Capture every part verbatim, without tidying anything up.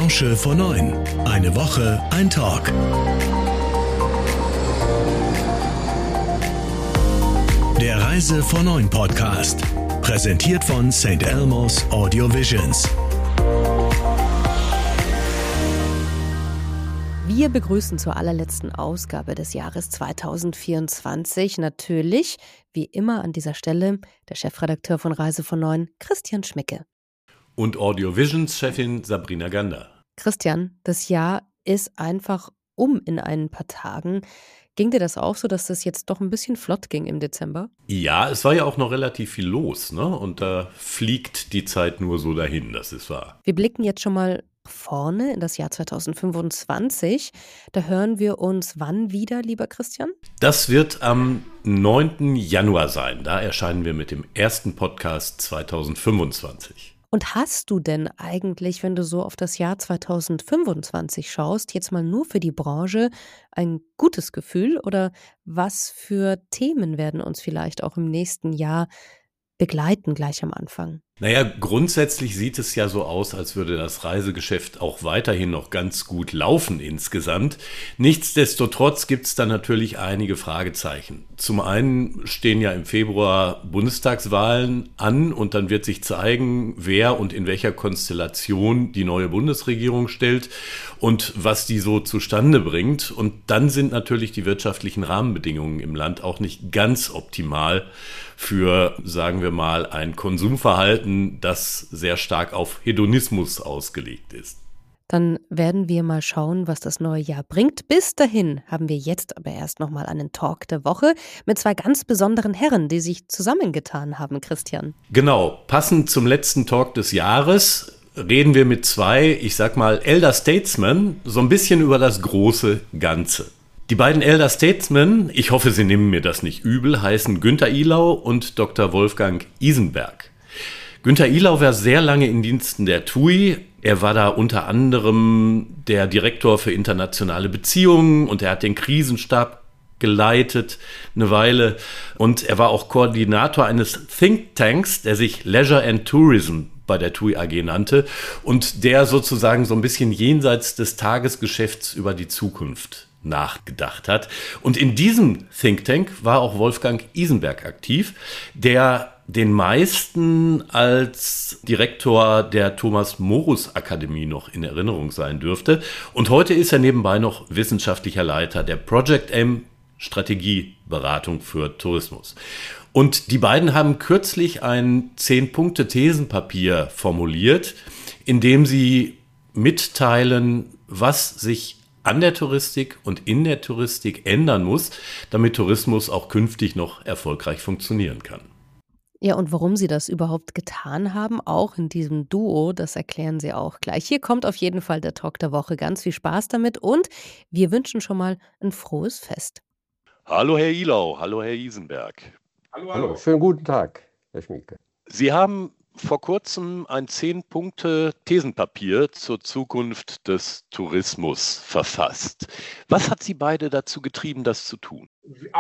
Branche vor neun. Eine Woche, ein Talk. Der Reise vor neun Podcast. Präsentiert von Sankt Elmo's Audio Visions. Wir begrüßen zur allerletzten Ausgabe des Jahres zweitausendvierundzwanzig natürlich, wie immer an dieser Stelle, der Chefredakteur von Reise vor neun, Christian Schmicke. Und Audio Visions-Chefin Sabrina Gander. Christian, das Jahr ist einfach um in ein paar Tagen. Ging dir das auch so, dass das jetzt doch ein bisschen flott ging im Dezember? Ja, es war ja auch noch relativ viel los, ne? Und da fliegt die Zeit nur so dahin, das ist wahr. Wir blicken jetzt schon mal vorne in das Jahr zweitausendfünfundzwanzig. Da hören wir uns wann wieder, lieber Christian? Das wird am neunten Januar sein. Da erscheinen wir mit dem ersten Podcast zweitausendfünfundzwanzig. Und hast du denn eigentlich, wenn du so auf das Jahr zweitausendfünfundzwanzig schaust, jetzt mal nur für die Branche ein gutes Gefühl? Oder was für Themen werden uns vielleicht auch im nächsten Jahr begleiten, gleich am Anfang? Naja, grundsätzlich sieht es ja so aus, als würde das Reisegeschäft auch weiterhin noch ganz gut laufen insgesamt. Nichtsdestotrotz gibt es da natürlich einige Fragezeichen. Zum einen stehen ja im Februar Bundestagswahlen an und dann wird sich zeigen, wer und in welcher Konstellation die neue Bundesregierung stellt und was die so zustande bringt. Und dann sind natürlich die wirtschaftlichen Rahmenbedingungen im Land auch nicht ganz optimal für, sagen wir mal, ein Konsumverhalten, das sehr stark auf Hedonismus ausgelegt ist. Dann werden wir mal schauen, was das neue Jahr bringt. Bis dahin haben wir jetzt aber erst noch mal einen Talk der Woche mit zwei ganz besonderen Herren, die sich zusammengetan haben, Christian. Genau, passend zum letzten Talk des Jahres reden wir mit zwei, ich sag mal, Elder Statesmen, so ein bisschen über das große Ganze. Die beiden Elder Statesmen, ich hoffe, Sie nehmen mir das nicht übel, heißen Günther Ihlau und Doktor Wolfgang Isenberg. Günther Ihlau war sehr lange in Diensten der T U I. Er war da unter anderem der Direktor für internationale Beziehungen und er hat den Krisenstab geleitet eine Weile. Und er war auch Koordinator eines Thinktanks, der sich Leisure and Tourism bei der T U I A G nannte und der sozusagen so ein bisschen jenseits des Tagesgeschäfts über die Zukunft nachgedacht hat. Und in diesem Think Tank war auch Wolfgang Isenberg aktiv, der den meisten als Direktor der Thomas-Morus-Akademie noch in Erinnerung sein dürfte. Und heute ist er nebenbei noch wissenschaftlicher Leiter der Project M Strategieberatung für Tourismus. Und die beiden haben kürzlich ein zehn-Punkte-Thesenpapier formuliert, in dem sie mitteilen, was sich an der Touristik und in der Touristik ändern muss, damit Tourismus auch künftig noch erfolgreich funktionieren kann. Ja, und warum sie das überhaupt getan haben, auch in diesem Duo, das erklären sie auch gleich. Hier kommt auf jeden Fall der Talk der Woche. Ganz viel Spaß damit und wir wünschen schon mal ein frohes Fest. Hallo Herr Ihlau, hallo Herr Isenberg. Hallo, hallo. Schönen guten Tag, Herr Schmieke. Sie haben vor kurzem ein zehn-Punkte-Thesenpapier zur Zukunft des Tourismus verfasst. Was hat Sie beide dazu getrieben, das zu tun?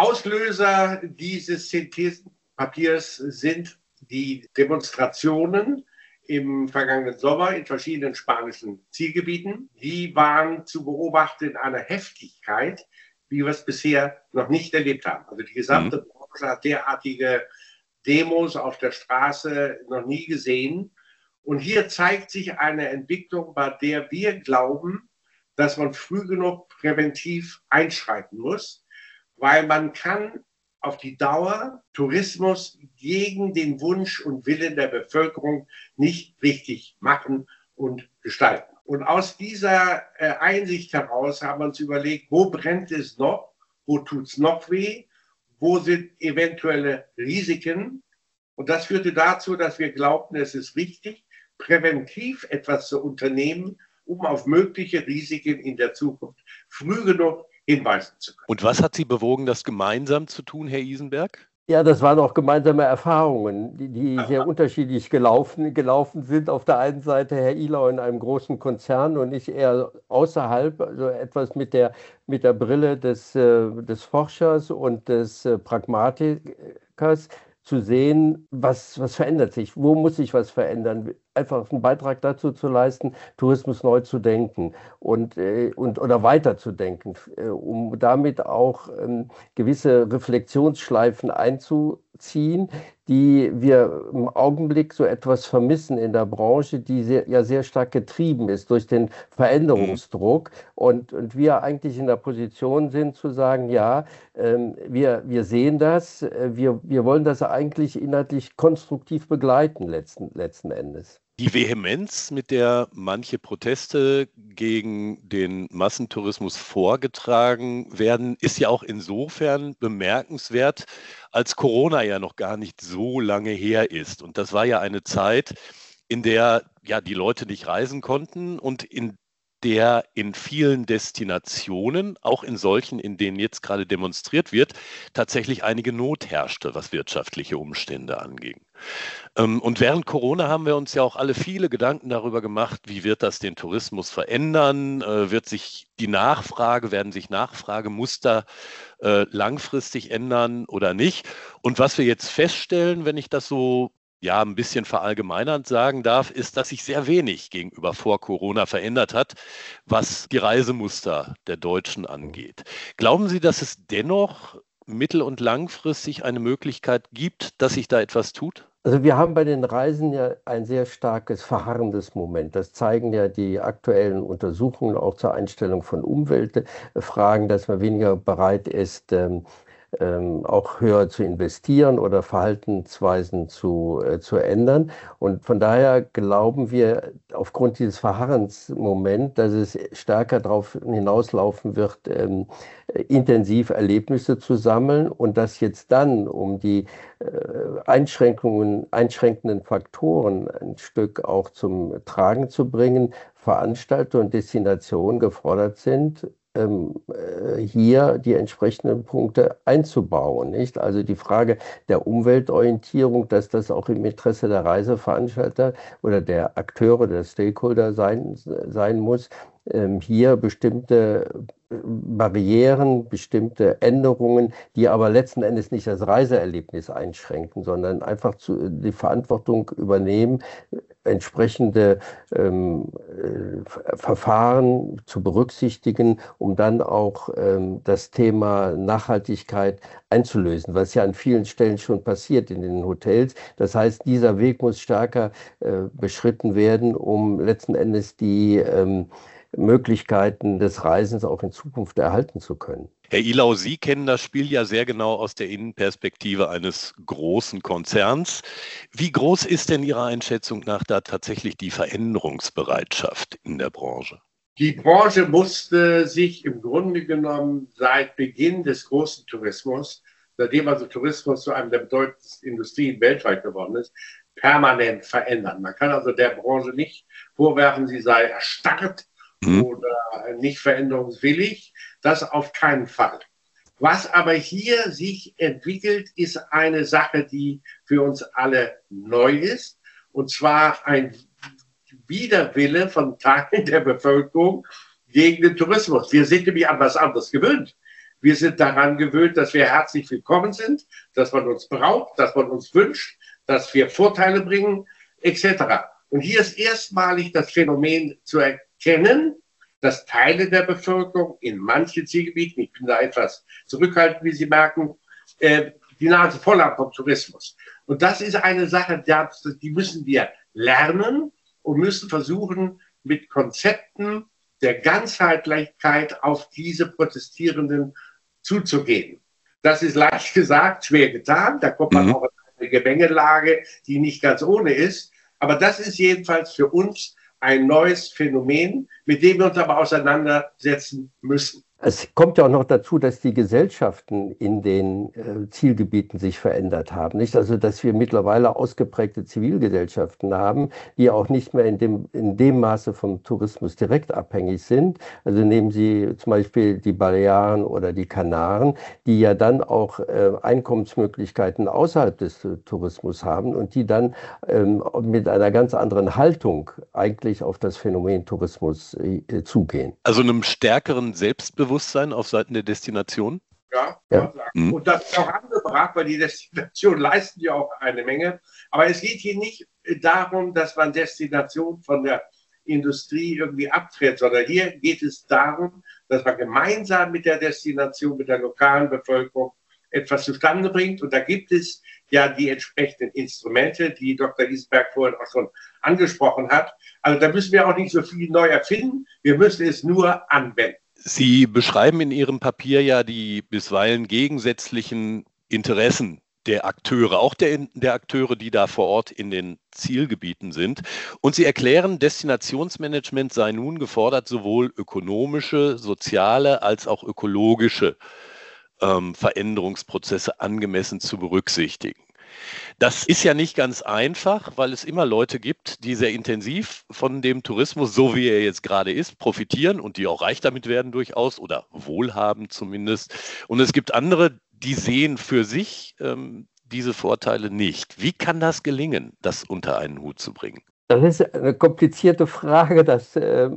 Auslöser dieses Thesenpapiers sind die Demonstrationen im vergangenen Sommer in verschiedenen spanischen Zielgebieten. Die waren zu beobachten in einer Heftigkeit, wie wir es bisher noch nicht erlebt haben. Also die gesamte mhm. Branche hat derartige Demos auf der Straße noch nie gesehen. Und hier zeigt sich eine Entwicklung, bei der wir glauben, dass man früh genug präventiv einschreiten muss, weil man kann auf die Dauer Tourismus gegen den Wunsch und Willen der Bevölkerung nicht richtig machen und gestalten. Und aus dieser äh, Einsicht heraus haben wir uns überlegt, wo brennt es noch, wo tut es noch weh, wo sind eventuelle Risiken. Und das führte dazu, dass wir glaubten, es ist wichtig, präventiv etwas zu unternehmen, um auf mögliche Risiken in der Zukunft früh genug hinweisen zu können. Und was hat Sie bewogen, das gemeinsam zu tun, Herr Isenberg? Ja, das waren auch gemeinsame Erfahrungen, die, die sehr unterschiedlich gelaufen, gelaufen sind. Auf der einen Seite Herr Ihlau in einem großen Konzern und ich eher außerhalb, also etwas mit der, mit der Brille des, äh, des Forschers und des äh, Pragmatikers. zu sehen, was, was verändert sich, wo muss sich was verändern, einfach einen Beitrag dazu zu leisten, Tourismus neu zu denken und, äh, und oder weiterzudenken, äh, um damit auch ähm, gewisse Reflexionsschleifen einzuziehen, die wir im Augenblick so etwas vermissen in der Branche, die sehr, ja sehr stark getrieben ist durch den Veränderungsdruck und, und wir eigentlich in der Position sind zu sagen, ja, ähm, wir, wir sehen das, äh, wir, wir wollen das eigentlich inhaltlich konstruktiv begleiten letzten, letzten Endes. Die Vehemenz, mit der manche Proteste gegen den Massentourismus vorgetragen werden, ist ja auch insofern bemerkenswert, als Corona ja noch gar nicht so lange her ist. Und das war ja eine Zeit, in der ja die Leute nicht reisen konnten und in der in vielen Destinationen, auch in solchen, in denen jetzt gerade demonstriert wird, tatsächlich einige Not herrschte, was wirtschaftliche Umstände anging. Und während Corona haben wir uns ja auch alle viele Gedanken darüber gemacht, wie wird das den Tourismus verändern? Wird sich die Nachfrage, werden sich Nachfragemuster langfristig ändern oder nicht? Und was wir jetzt feststellen, wenn ich das so ja, ein bisschen verallgemeinernd sagen darf, ist, dass sich sehr wenig gegenüber vor Corona verändert hat, was die Reisemuster der Deutschen angeht. Glauben Sie, dass es dennoch mittel- und langfristig eine Möglichkeit gibt, dass sich da etwas tut? Also wir haben bei den Reisen ja ein sehr starkes verharrendes Moment. Das zeigen ja die aktuellen Untersuchungen auch zur Einstellung von Umweltfragen, dass man weniger bereit ist, ähm, Ähm, auch höher zu investieren oder Verhaltensweisen zu, äh, zu ändern. Und von daher glauben wir aufgrund dieses Verharrensmoments, dass es stärker darauf hinauslaufen wird, ähm, intensiv Erlebnisse zu sammeln und dass jetzt dann, um die äh, Einschränkungen, einschränkenden Faktoren ein Stück auch zum Tragen zu bringen, Veranstalter und Destinationen gefordert sind, hier die entsprechenden Punkte einzubauen, nicht? Also die Frage der Umweltorientierung, dass das auch im Interesse der Reiseveranstalter oder der Akteure, der Stakeholder sein, sein muss, hier bestimmte Barrieren, bestimmte Änderungen, die aber letzten Endes nicht das Reiseerlebnis einschränken, sondern einfach zu, die Verantwortung übernehmen, entsprechende ähm, äh, Verfahren zu berücksichtigen, um dann auch ähm, das Thema Nachhaltigkeit einzulösen, was ja an vielen Stellen schon passiert in den Hotels. Das heißt, dieser Weg muss stärker äh, beschritten werden, um letzten Endes die ähm, Möglichkeiten des Reisens auch in Zukunft erhalten zu können. Herr Ihlau, Sie kennen das Spiel ja sehr genau aus der Innenperspektive eines großen Konzerns. Wie groß ist denn Ihrer Einschätzung nach da tatsächlich die Veränderungsbereitschaft in der Branche? Die Branche musste sich im Grunde genommen seit Beginn des großen Tourismus, seitdem also Tourismus zu einem der bedeutendsten Industrien weltweit geworden ist, permanent verändern. Man kann also der Branche nicht vorwerfen, sie sei erstarrt mhm. oder nicht veränderungswillig. Das auf keinen Fall. Was aber hier sich entwickelt, ist eine Sache, die für uns alle neu ist. Und zwar ein Widerwille von Teilen der Bevölkerung gegen den Tourismus. Wir sind nämlich an was anderes gewöhnt. Wir sind daran gewöhnt, dass wir herzlich willkommen sind, dass man uns braucht, dass man uns wünscht, dass wir Vorteile bringen, et cetera. Und hier ist erstmalig das Phänomen zu erkennen, dass Teile der Bevölkerung in manchen Zielgebieten, ich bin da etwas zurückhaltend, wie Sie merken, äh, die Nase voll haben vom Tourismus. Und das ist eine Sache, die müssen wir lernen und müssen versuchen, mit Konzepten der Ganzheitlichkeit auf diese Protestierenden zuzugehen. Das ist leicht gesagt, schwer getan. Da kommt man mhm. auch in eine Gemengelage, die nicht ganz ohne ist. Aber das ist jedenfalls für uns ein neues Phänomen, mit dem wir uns aber auseinandersetzen müssen. Es kommt ja auch noch dazu, dass die Gesellschaften in den äh, Zielgebieten sich verändert haben. Nicht? Also, dass wir mittlerweile ausgeprägte Zivilgesellschaften haben, die auch nicht mehr in dem, in dem Maße vom Tourismus direkt abhängig sind. Also nehmen Sie zum Beispiel die Balearen oder die Kanaren, die ja dann auch äh, Einkommensmöglichkeiten außerhalb des äh, Tourismus haben und die dann ähm, mit einer ganz anderen Haltung eigentlich auf das Phänomen Tourismus äh, zugehen. Also einem stärkeren Selbstbewusstsein auf Seiten der Destination? Ja, Ja. kann man sagen. Und das ist auch angebracht, weil die Destinationen leisten ja auch eine Menge. Aber es geht hier nicht darum, dass man Destinationen von der Industrie irgendwie abtritt, sondern hier geht es darum, dass man gemeinsam mit der Destination, mit der lokalen Bevölkerung etwas zustande bringt. Und da gibt es ja die entsprechenden Instrumente, die Doktor Isenberg vorhin auch schon angesprochen hat. Also da müssen wir auch nicht so viel neu erfinden. Wir müssen es nur anwenden. Sie beschreiben in Ihrem Papier ja die bisweilen gegensätzlichen Interessen der Akteure, auch der, der Akteure, die da vor Ort in den Zielgebieten sind. Und Sie erklären, Destinationsmanagement sei nun gefordert, sowohl ökonomische, soziale als auch ökologische ähm, Veränderungsprozesse angemessen zu berücksichtigen. Das ist ja nicht ganz einfach, weil es immer Leute gibt, die sehr intensiv von dem Tourismus, so wie er jetzt gerade ist, profitieren und die auch reich damit werden durchaus oder wohlhabend zumindest. Und es gibt andere, die sehen für sich ähm, diese Vorteile nicht. Wie kann das gelingen, das unter einen Hut zu bringen? Das ist eine komplizierte Frage, das äh,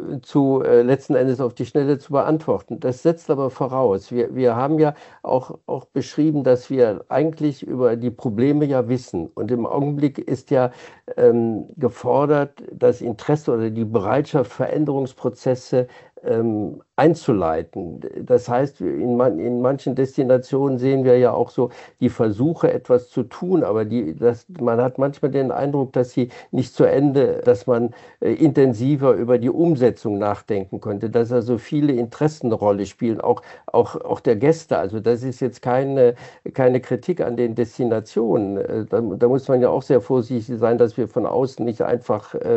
zu äh, letzten Endes auf die Schnelle zu beantworten. Das setzt aber voraus. Wir, wir haben ja auch, auch beschrieben, dass wir eigentlich über die Probleme ja wissen. Und im Augenblick ist ja ähm, gefordert, das Interesse oder die Bereitschaft, Veränderungsprozesse ähm, einzuleiten. Das heißt, in, man, in manchen Destinationen sehen wir ja auch so die Versuche, etwas zu tun, aber die, das, man hat manchmal den Eindruck, dass sie nicht zu Ende, dass man äh, intensiver über die Umsetzung nachdenken könnte, dass also viele Interessen eine Rolle spielen, auch, auch, auch der Gäste. Also das ist jetzt keine, keine Kritik an den Destinationen. Äh, da, da muss man ja auch sehr vorsichtig sein, dass wir von außen nicht einfach äh,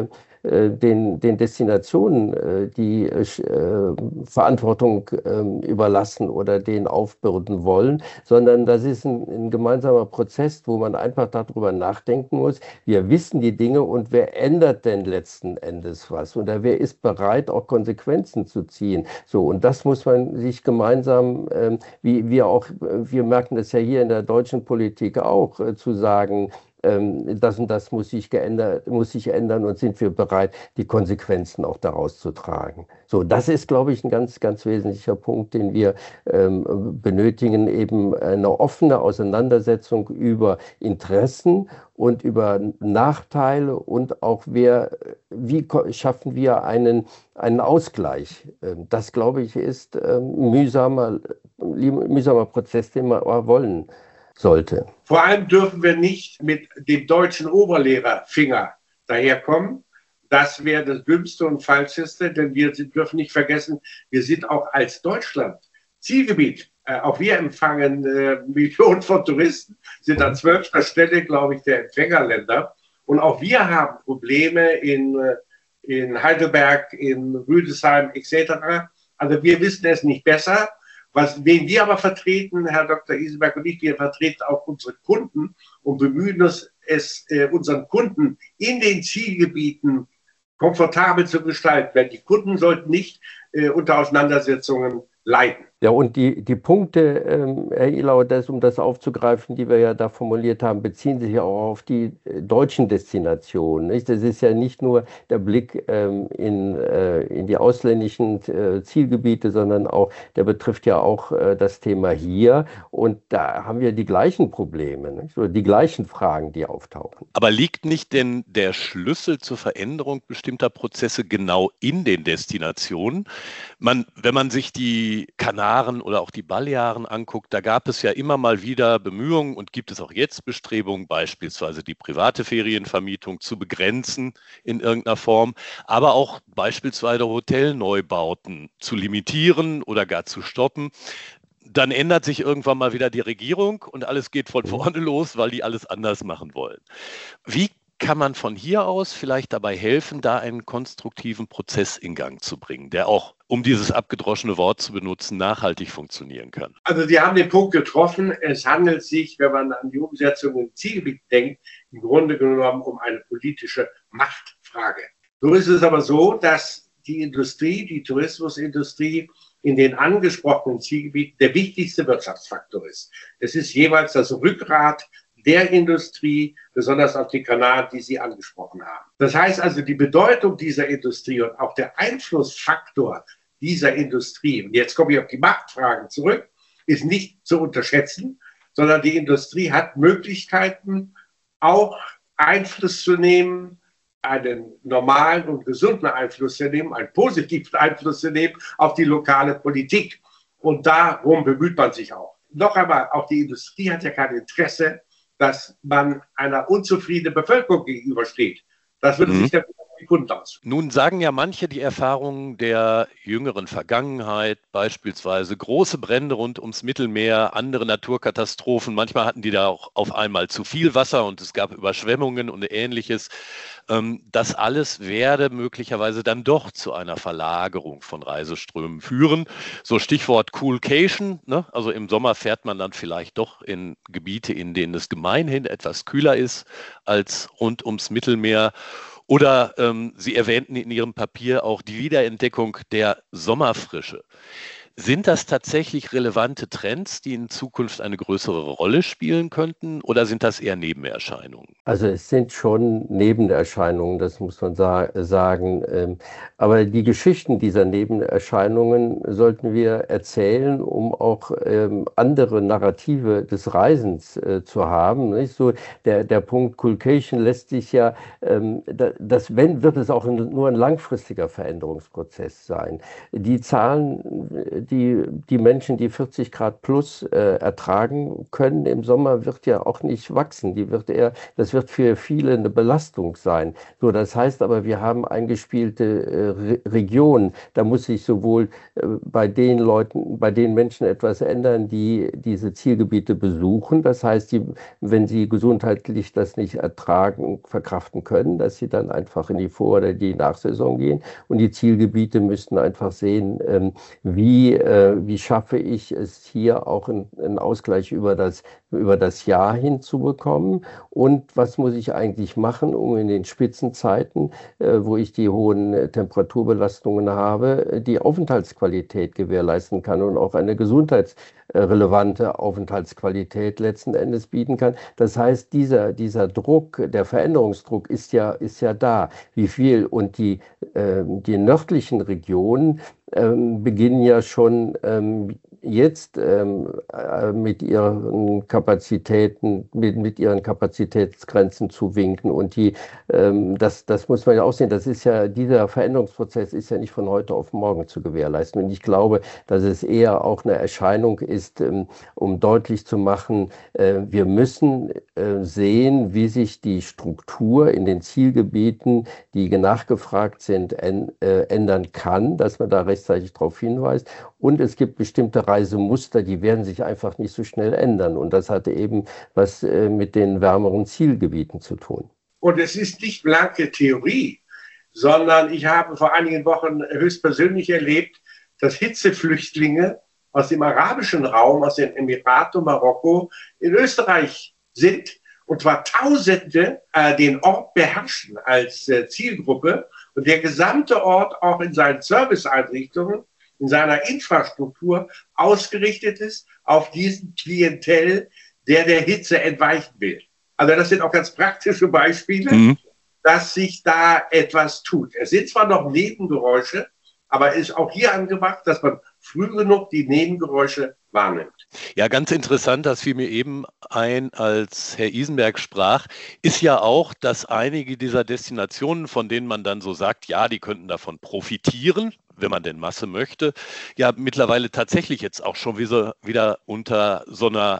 Den, den Destinationen äh, die äh, Verantwortung äh, überlassen oder denen aufbürden wollen, sondern das ist ein, ein gemeinsamer Prozess, wo man einfach darüber nachdenken muss. Wir wissen die Dinge und wer ändert denn letzten Endes was? Oder wer ist bereit, auch Konsequenzen zu ziehen? So, und das muss man sich gemeinsam, äh, wie wir auch, wir merken das ja hier in der deutschen Politik auch, äh, zu sagen, das und das muss sich geändert, muss sich ändern und sind wir bereit, die Konsequenzen auch daraus zu tragen. So, das ist, glaube ich, ein ganz, ganz wesentlicher Punkt, den wir ähm, benötigen, eben eine offene Auseinandersetzung über Interessen und über Nachteile und auch wer, wie schaffen wir einen, einen Ausgleich. Das, glaube ich, ist ein mühsamer, mühsamer Prozess, den wir wollen sollte. Vor allem dürfen wir nicht mit dem deutschen Oberlehrerfinger daherkommen. Das wäre das Dümmste und Falscheste, denn wir dürfen nicht vergessen, wir sind auch als Deutschland Zielgebiet. Äh, auch wir empfangen äh, Millionen von Touristen, sind an zwölfter Stelle, glaube ich, der Empfängerländer. Und auch wir haben Probleme in, in Heidelberg, in Rüdesheim et cetera. Also wir wissen es nicht besser. Was, wen wir aber vertreten, Herr Doktor Isenberg und ich, wir vertreten auch unsere Kunden und bemühen uns, es äh, unseren Kunden in den Zielgebieten komfortabel zu gestalten. Weil die Kunden sollten nicht äh, unter Auseinandersetzungen leiden. Ja, und die, die Punkte, ähm, Herr Ihlau, das, um das aufzugreifen, die wir ja da formuliert haben, beziehen sich ja auch auf die äh, deutschen Destinationen. Nicht? Das ist ja nicht nur der Blick ähm, in, äh, in die ausländischen äh, Zielgebiete, sondern auch, der betrifft ja auch äh, das Thema hier. Und da haben wir die gleichen Probleme, nicht? Oder die gleichen Fragen, die auftauchen. Aber liegt nicht denn der Schlüssel zur Veränderung bestimmter Prozesse genau in den Destinationen? Man, wenn man sich die Kanaren oder auch die Balearen anguckt, da gab es ja immer mal wieder Bemühungen und gibt es auch jetzt Bestrebungen, beispielsweise die private Ferienvermietung zu begrenzen in irgendeiner Form, aber auch beispielsweise Hotelneubauten zu limitieren oder gar zu stoppen. Dann ändert sich irgendwann mal wieder die Regierung und alles geht von vorne los, weil die alles anders machen wollen. Wie kann man von hier aus vielleicht dabei helfen, da einen konstruktiven Prozess in Gang zu bringen, der auch, um dieses abgedroschene Wort zu benutzen, nachhaltig funktionieren kann? Also Sie haben den Punkt getroffen. Es handelt sich, wenn man an die Umsetzung im Zielgebiet denkt, im Grunde genommen um eine politische Machtfrage. So ist es aber so, dass die Industrie, die Tourismusindustrie in den angesprochenen Zielgebieten der wichtigste Wirtschaftsfaktor ist. Es ist jeweils das Rückgrat der Industrie, besonders auf die Kanaren, die Sie angesprochen haben. Das heißt also, die Bedeutung dieser Industrie und auch der Einflussfaktor dieser Industrie, und jetzt komme ich auf die Machtfragen zurück, ist nicht zu unterschätzen, sondern die Industrie hat Möglichkeiten, auch Einfluss zu nehmen, einen normalen und gesunden Einfluss zu nehmen, einen positiven Einfluss zu nehmen auf die lokale Politik. Und darum bemüht man sich auch. Noch einmal, auch die Industrie hat ja kein Interesse, dass man einer unzufriedenen Bevölkerung gegenübersteht. Das würde mhm. sich der Kunden aus. Nun sagen ja manche, die Erfahrungen der jüngeren Vergangenheit, beispielsweise große Brände rund ums Mittelmeer, andere Naturkatastrophen, manchmal hatten die da auch auf einmal zu viel Wasser und es gab Überschwemmungen und Ähnliches. Das alles werde möglicherweise dann doch zu einer Verlagerung von Reiseströmen führen. So Stichwort Coolcation, ne? Also im Sommer fährt man dann vielleicht doch in Gebiete, in denen es gemeinhin etwas kühler ist als rund ums Mittelmeer. Oder ähm, Sie erwähnten in Ihrem Papier auch die Wiederentdeckung der Sommerfrische. Sind das tatsächlich relevante Trends, die in Zukunft eine größere Rolle spielen könnten, oder sind das eher Nebenerscheinungen? Also es sind schon Nebenerscheinungen, das muss man sa- sagen. Ähm, aber die Geschichten dieser Nebenerscheinungen sollten wir erzählen, um auch ähm, andere Narrative des Reisens äh, zu haben. Nicht? So der, der Punkt Coolcation lässt sich ja, ähm, da, das wenn, wird es auch ein, nur ein langfristiger Veränderungsprozess sein. Die Zahlen, die, die Menschen, die vierzig Grad plus äh, ertragen können im Sommer, wird ja auch nicht wachsen. Die wird eher, das wird für viele eine Belastung sein. So, das heißt aber, wir haben eingespielte äh, Re Regionen. Da muss sich sowohl äh, bei den Leuten, bei den Menschen etwas ändern, die diese Zielgebiete besuchen. Das heißt, die, wenn sie gesundheitlich das nicht ertragen, verkraften können, dass sie dann einfach in die Vor- oder die Nachsaison gehen. Und die Zielgebiete müssten einfach sehen, ähm, wie wie schaffe ich es hier auch einen Ausgleich über das, über das Jahr hinzubekommen und was muss ich eigentlich machen, um in den Spitzenzeiten, wo ich die hohen Temperaturbelastungen habe, die Aufenthaltsqualität gewährleisten kann und auch eine gesundheitsrelevante Aufenthaltsqualität letzten Endes bieten kann. Das heißt, dieser, dieser Druck, der Veränderungsdruck ist ja, ist ja da. Wie viel? Und die, äh, die nördlichen Regionen Ähm, beginnen ja schon ähm, jetzt ähm, äh, mit ihren Kapazitäten, mit, mit ihren Kapazitätsgrenzen zu winken. Und die, ähm, das, das muss man ja auch sehen, das ist ja, dieser Veränderungsprozess ist ja nicht von heute auf morgen zu gewährleisten. Und ich glaube, dass es eher auch eine Erscheinung ist, ähm, um deutlich zu machen, äh, wir müssen äh, sehen, wie sich die Struktur in den Zielgebieten, die nachgefragt sind, en, äh, ändern kann, dass man da rechtzeitig darauf hinweist. Und es gibt bestimmte Reisemuster, die werden sich einfach nicht so schnell ändern. Und das hatte eben was äh, mit den wärmeren Zielgebieten zu tun. Und es ist nicht blanke Theorie, sondern ich habe vor einigen Wochen höchstpersönlich erlebt, dass Hitzeflüchtlinge aus dem arabischen Raum, aus den Emiraten und Marokko in Österreich sind. Und zwar Tausende äh, den Ort beherrschen als äh, Zielgruppe und der gesamte Ort auch in seinen Serviceeinrichtungen, in seiner Infrastruktur ausgerichtet ist auf diesen Klientel, der der Hitze entweichen will. Also das sind auch ganz praktische Beispiele, mhm. dass sich da etwas tut. Es sind zwar noch Nebengeräusche, aber es ist auch hier angebracht, dass man früh genug die Nebengeräusche wahrnimmt. Ja, ganz interessant, das fiel mir eben ein, als Herr Isenberg sprach, ist ja auch, dass einige dieser Destinationen, von denen man dann so sagt, ja, die könnten davon profitieren, wenn man denn Masse möchte, ja mittlerweile tatsächlich jetzt auch schon wieder, wieder unter so einer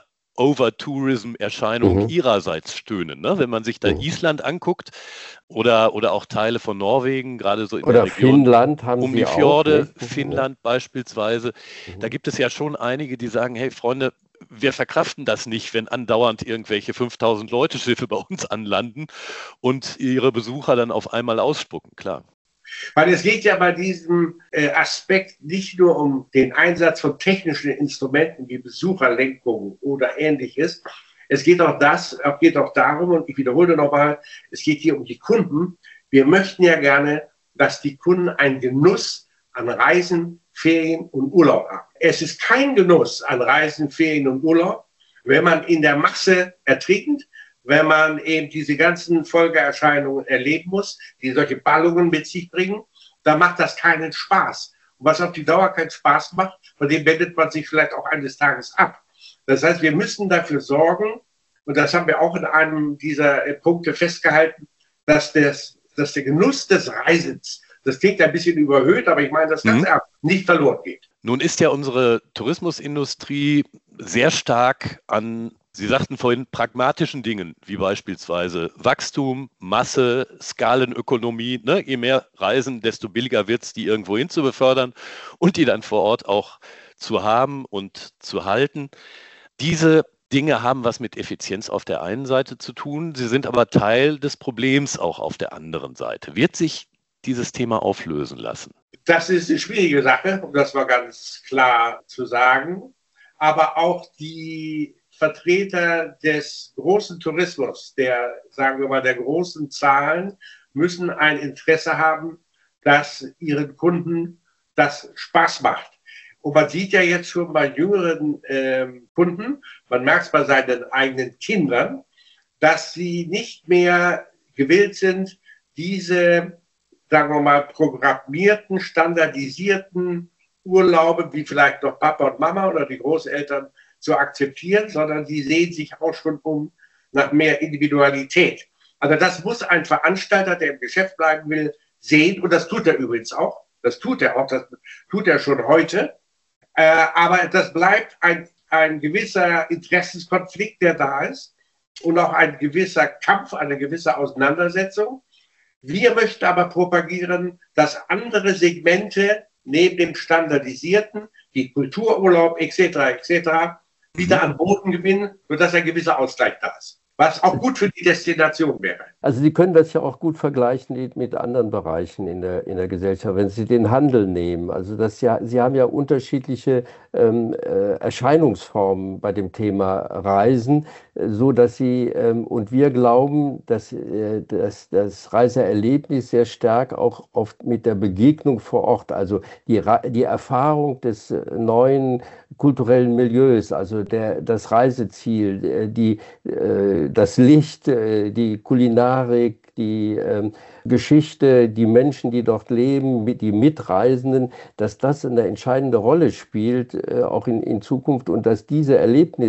Over-Tourism-Erscheinung mhm. ihrerseits stöhnen. Ne? Wenn man sich da mhm. Island anguckt oder, oder auch Teile von Norwegen, gerade so in oder der Region Finnland haben um Sie die Fjorde, auch, Finnland beispielsweise, mhm. da gibt es ja schon einige, die sagen, hey Freunde, wir verkraften das nicht, wenn andauernd irgendwelche fünftausend Leute Schiffe bei uns anlanden und ihre Besucher dann auf einmal ausspucken, klar. Weil es geht ja bei diesem äh, Aspekt nicht nur um den Einsatz von technischen Instrumenten wie Besucherlenkung oder Ähnliches. Es geht auch, das, geht auch darum, und ich wiederhole nochmal, es geht hier um die Kunden. Wir möchten ja gerne, dass die Kunden einen Genuss an Reisen, Ferien und Urlaub haben. Es ist kein Genuss an Reisen, Ferien und Urlaub, wenn man in der Masse ertrinkt, wenn man eben diese ganzen Folgeerscheinungen erleben muss, die solche Ballungen mit sich bringen, dann macht das keinen Spaß. und was auf die Dauer keinen Spaß macht, von dem wendet man sich vielleicht auch eines Tages ab. Das heißt, wir müssen dafür sorgen, und das haben wir auch in einem dieser Punkte festgehalten, dass, das, dass der Genuss des Reisens, das klingt ein bisschen überhöht, aber ich meine das ganz mhm. ernst, nicht verloren geht. Nun ist ja unsere Tourismusindustrie sehr stark an, Sie sagten vorhin, pragmatischen Dingen, wie beispielsweise Wachstum, Masse, Skalenökonomie. Ne? Je mehr Reisen, desto billiger wird es, die irgendwo hin zu befördern und die dann vor Ort auch zu haben und zu halten. Diese Dinge haben was mit Effizienz auf der einen Seite zu tun, sie sind aber Teil des Problems auch auf der anderen Seite. Wird sich dieses Thema auflösen lassen? Das ist eine schwierige Sache, um das mal ganz klar zu sagen. Aber auch die Vertreter des großen Tourismus, der, sagen wir mal, der großen Zahlen, müssen ein Interesse haben, dass ihren Kunden das Spaß macht. Und man sieht ja jetzt schon bei jüngeren äh, Kunden, man merkt es bei seinen eigenen Kindern, dass sie nicht mehr gewillt sind, diese, sagen wir mal, programmierten, standardisierten Urlaube, wie vielleicht noch Papa und Mama oder die Großeltern, zu akzeptieren, sondern die sehen sich auch schon um nach mehr Individualität. Also das muss ein Veranstalter, der im Geschäft bleiben will, sehen, und das tut er übrigens auch. Das tut er auch, das tut er schon heute. Äh, aber das bleibt ein, ein gewisser Interessenskonflikt, der da ist, und auch ein gewisser Kampf, eine gewisse Auseinandersetzung. Wir möchten aber propagieren, dass andere Segmente neben dem Standardisierten, wie Kultururlaub et cetera et cetera, wieder an Boden gewinnen, sodass ein gewisser Ausgleich da ist. Was auch gut für die Destination wäre. Also Sie können das ja auch gut vergleichen mit anderen Bereichen in der, in der Gesellschaft, wenn Sie den Handel nehmen. Also das ja, Sie haben ja unterschiedliche ähm, äh, Erscheinungsformen bei dem Thema Reisen, äh, so dass Sie, ähm, und wir glauben, dass, äh, dass das Reiseerlebnis sehr stark auch oft mit der Begegnung vor Ort, also die, die Erfahrung des neuen kulturellen Milieus, also der, das Reiseziel, die, äh, das Licht, äh, die Kulinarik, die ähm, Geschichte, die Menschen, die dort leben, mit, die Mitreisenden, dass das eine entscheidende Rolle spielt, äh, auch in, in Zukunft, und dass diese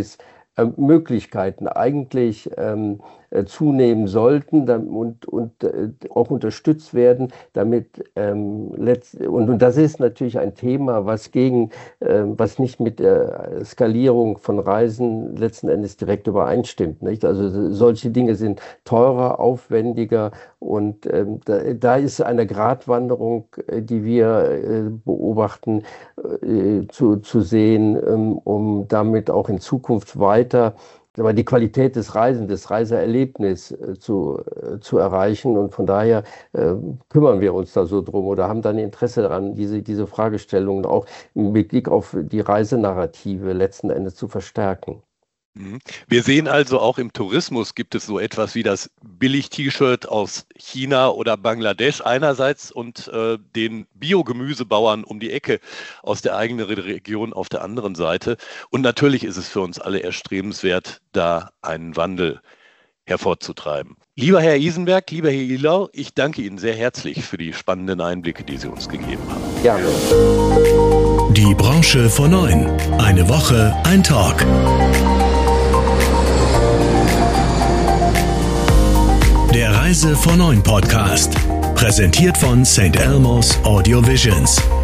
Erlebnismöglichkeiten eigentlich ähm, äh, zunehmen sollten dann, und, und äh, auch unterstützt werden, damit ähm, letzt, und, und das ist natürlich ein Thema, was gegen, äh, was nicht mit der Skalierung von Reisen letzten Endes direkt übereinstimmt, nicht? Also solche Dinge sind teurer, aufwendiger, und ähm, da, da ist eine Gratwanderung, äh, die wir äh, beobachten, äh, zu, zu sehen, ähm, um damit auch in Zukunft weiter aber die Qualität des Reisens, des Reiseerlebnisses äh, zu, äh, zu erreichen. Und von daher äh, kümmern wir uns da so drum oder haben dann Interesse daran, diese, diese Fragestellungen auch mit Blick auf die Reisenarrative letzten Endes zu verstärken. Wir sehen also, auch im Tourismus gibt es so etwas wie das Billig-T-Shirt aus China oder Bangladesch einerseits und äh, den Biogemüsebauern um die Ecke aus der eigenen Region auf der anderen Seite. Und natürlich ist es für uns alle erstrebenswert, da einen Wandel hervorzutreiben. Lieber Herr Isenberg, lieber Herr Ihlau, ich danke Ihnen sehr herzlich für die spannenden Einblicke, die Sie uns gegeben haben. Gerne. Die Branche vor neun. Eine Woche, ein Talk. Der Reise vor neun Podcast. Präsentiert von Sankt Elmo's Audio Visions.